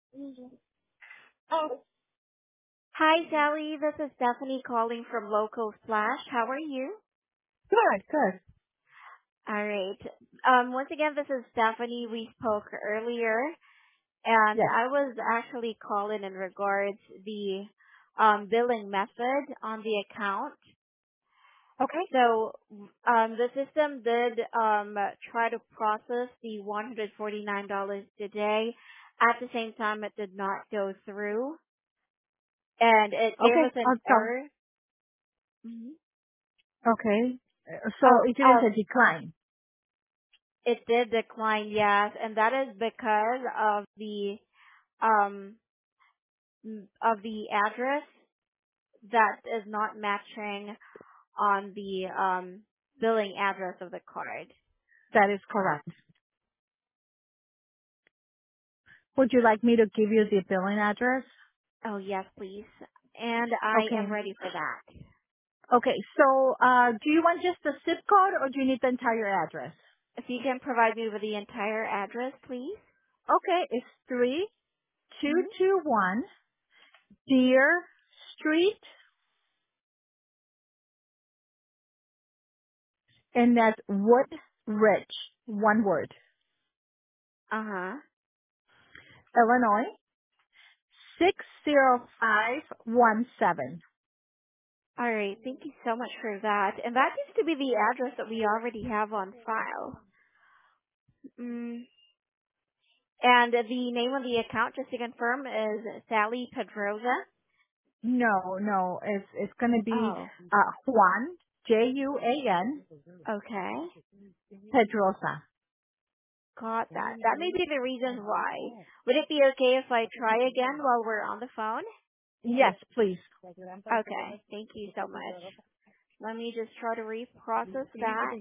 Oh, Hi, Sally. This is Stephanie calling from Local Flash. How are you? good, good. All right. Once again, this is Stephanie. We spoke earlier, and Yes. I was actually calling in regards the billing method on the account. Okay. So the system did try to process the $149 today. At the same time, it did not go through, and it gave us Okay. an So, error. Mhm. okay. So Oh, it didn't a decline. it did decline, yes, and that is because um of the address that is not matching on the billing address of the card. That is correct. Would you like me to give you the billing address? Oh yes, please. And I am Okay. ready for that. Okay. So, do you want just the zip code or do you need the entire address? If you can provide me with the entire address, please. Okay. It's Mhm. 3221 Deer Street, and that's Woodridge, one word, Uh huh. Illinois, 60517. All right. Thank you so much for that. And that used to be the address that we already have on file. Mm. And the name of the account, just to confirm, is Sally Pedrosa. No, no, it's going to be Oh, Juan, Juan, okay. Pedrosa. Got that. That may be the reason why. Would it be okay if I try again while we're on the phone? Yes, please. Okay. Thank you so much. Let me just try to reprocess that.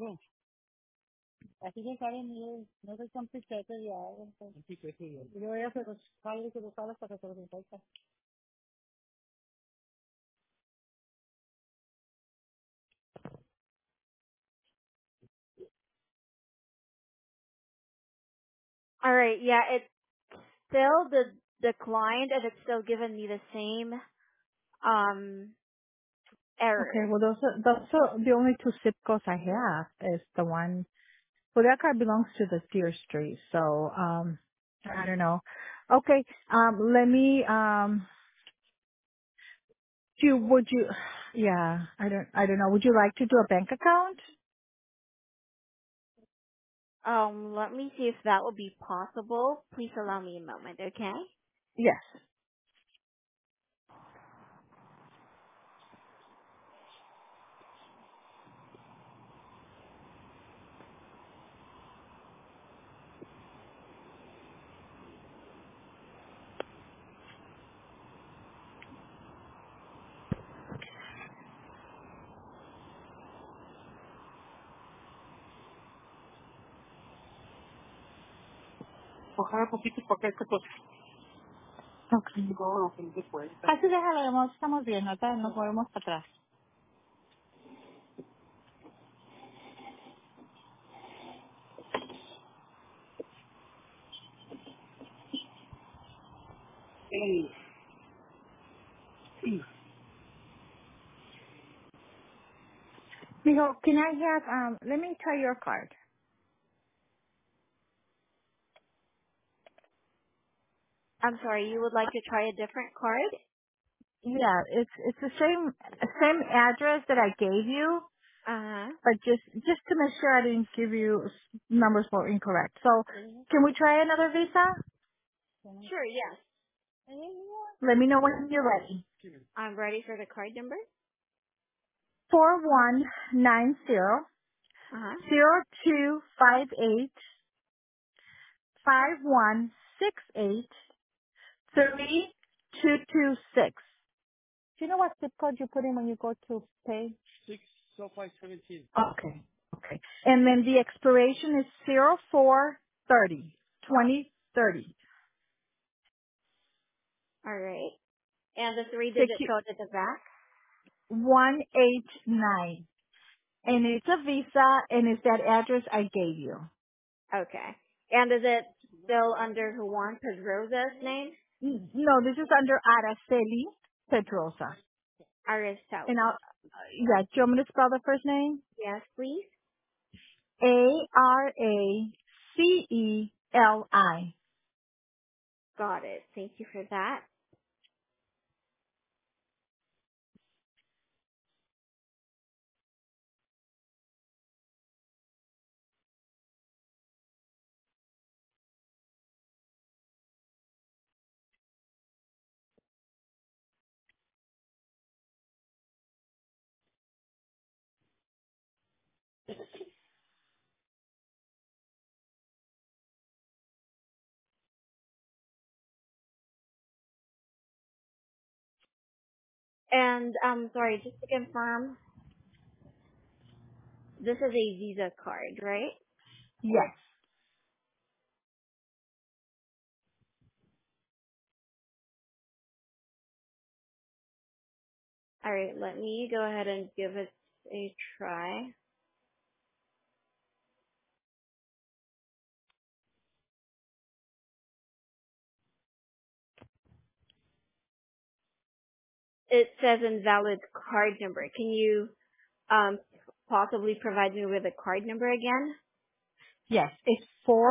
All right. Yeah, it's still declined and it's still giving me the same um Okay, error. well those are the only two zip codes I have is the one. Well, that car belongs to the Deer Street, so I don't know. Okay, let me would you? Yeah, I don't know. Would you like to do a bank account? Let me see if that will be possible. Please allow me a moment, okay? Yes. Okay. Así déjalo, amor, estamos bien, ¿verdad? Nos movemos para atrás. Mijo, can I have, let me try your card. I'm sorry, you would like to try a different card? Yeah, it's the same address that I gave you, Uh-huh. but just to make sure I didn't give you numbers that were incorrect. So, can we try another Visa? Sure, yes. Let me know when you're ready. I'm ready for the card number. 4190 Uh-huh. 0258 5168 3226. Do you know what zip code you put in when you go to pay? Okay. Okay. And then the expiration is 0430 2030. All right. And the three-digit code at the back? 189. And it's a Visa and it's that address I gave you. Okay. And is it still under Juan Pedrosa's name? No, this is under Araceli Pedrosa. And Araceli. I'll, yeah, do you want me to spell the first name? Yes, please. Araceli. Got it. Thank you for that. And sorry, just to confirm, this is a Visa card, right? Yes. All right, let me go ahead and give it a try. It says invalid card number. Can you um possibly provide me with a card number again? Yes. It's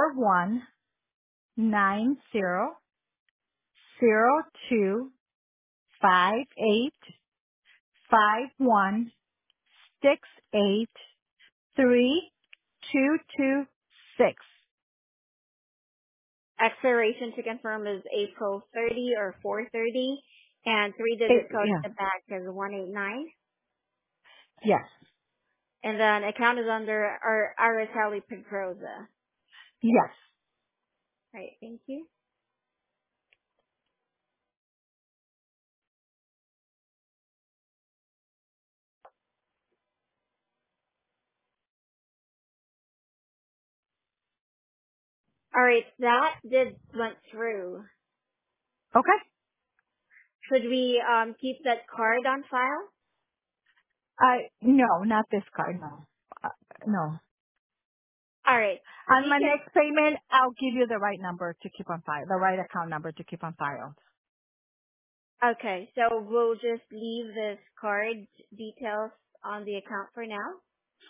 4190025851683226. Expiration to confirm is April 30 or 430, and three-digit code Yeah. at the back is 189. Yes. And then account is under our Araceli Pedrosa. Yes. Right, thank you. All right, that did went through. Okay. Should we keep that card on file? No, not this card. No. No. All right, On we my can. next payment, I'll give you the right number to keep on file, the right account number to keep on file. Okay, so we'll just leave this card details on the account for now.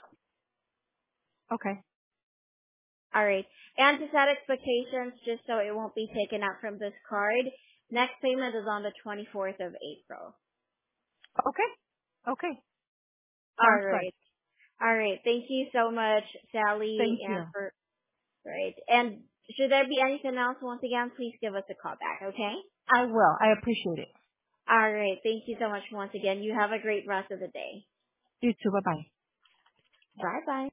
Okay. All right, and to set expectations, just so it won't be taken out from this card, next payment is on the 24th of April. Okay. Okay. All Sounds good. right. All right. Thank you so much, Sally, Thank and you. for right. And should there be anything else, once again, please give us a call back, okay? I will. I appreciate it. All right. Thank you so much once again. You have a great rest of the day. You too. Bye bye. Bye bye.